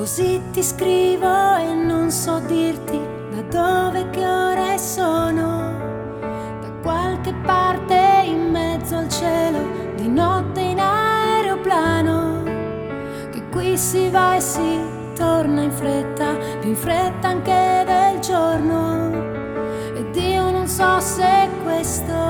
Così ti scrivo e non so dirti da dove, che ore sono. Da qualche parte in mezzo al cielo, di notte in aeroplano. Che qui si va e si torna in fretta, più in fretta anche del giorno. Ed io non so se questo